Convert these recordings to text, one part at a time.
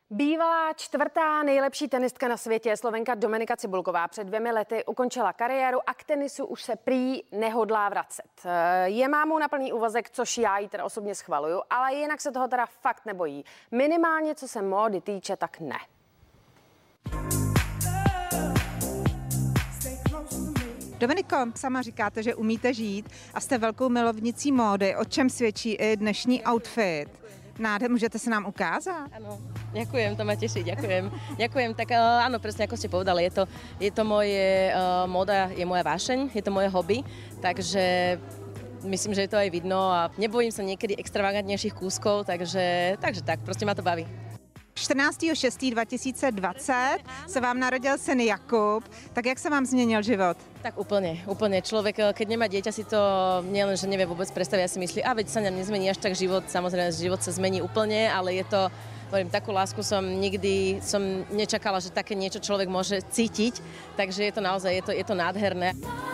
Bývalá čtvrtá nejlepší tenistka na světě, Slovenka Dominika Cibulková, před 2 lety ukončila kariéru a k tenisu už se prý nehodlá vracet. Je mámou na plný úvazek, což já jí teda osobně schvaluju, ale jinak se toho teda fakt nebojí. Minimálně co se módy týče, tak ne. Dominiko, sama říkáte, že umíte žít a jste velkou milovnicí módy, o čem svědčí i dnešní outfit. Môžete sa nám ukázať? Áno, ďakujem, to ma teší, ďakujem. Ďakujem, tak áno, presne ako ste povedali, je to moje, móda je moja vášeň, je to moje hobby, takže myslím, že je to aj vidno a nebojím sa niekedy extravagantnejších kúskov, takže tak, proste ma to baví. 14.6.2020 se vám narodil syn Jakub, tak jak se vám změnil život? Tak úplne. Človek, keď nemá dieťa, si to nielen, že nevie vôbec predstaviť, ja si myslí, veď sa nám nezmení až tak život, samozrejme, život sa zmení úplne, ale je to, hovorím, takú lásku som nikdy nečakala, že také niečo človek môže cítiť, takže je to naozaj, je to nádherné.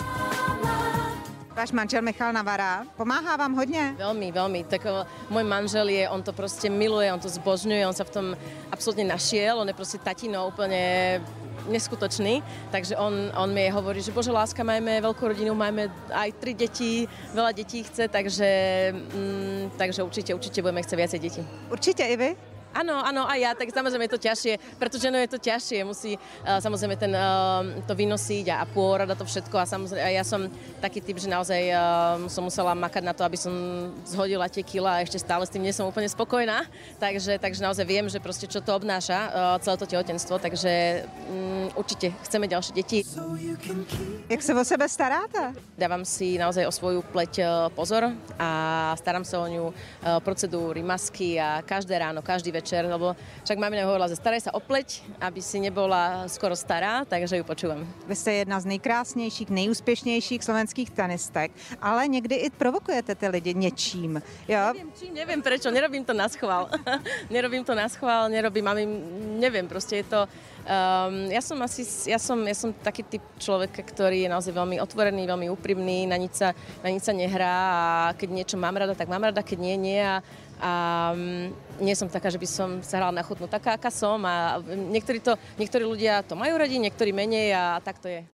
Váš manžel Michal Navara pomáhá vám hodně? Veľmi. Tak môj manžel on to proste miluje, on to zbožňuje, on sa v tom absolútne našiel, on je proste tatino úplne neskutočný, takže on mi hovorí, že bože láska, máme veľkú rodinu, máme aj 3 deti, veľa detí chce, takže určite budeme chcieť viacej detí. Určite i vy? Áno, aj ja, tak samozrejme je to ťažšie, pretože je to ťažšie, musí samozrejme to vynosiť a pôrod a to všetko a samozrejme ja som taký typ, že naozaj som musela makať na to, aby som zhodila tie kilá a ešte stále s tým nie som úplne spokojná, takže naozaj viem, že proste čo to obnáša celé to tehotenstvo, takže určite chceme ďalšie deti. Jak sa o sebe staráte? Dávam si naozaj o svoju pleť pozor a starám sa o ňu, procedúry, masky a každé ráno, každý večer, lebo však mamina hovorila, že staraj sa o pleť, aby si nebola skoro stará, takže ju počúvam. Vy ste jedna z nejkrásnějších, nejúspěšnějších slovenských tenistek, ale někdy i provokujete ty lidi něčím. Jo? Neviem prečo, nerobím to na schvál, neviem, proste je to... Ja som taký typ človeka, ktorý je naozaj veľmi otvorený, veľmi úprimný, na nič sa nehrá a keď niečo mám rada, tak mám rada, keď nie a nie som taká, že by som sa hrala na chutnú, taká, aká som a niektorí ľudia to majú radi, niektorí menej a tak to je.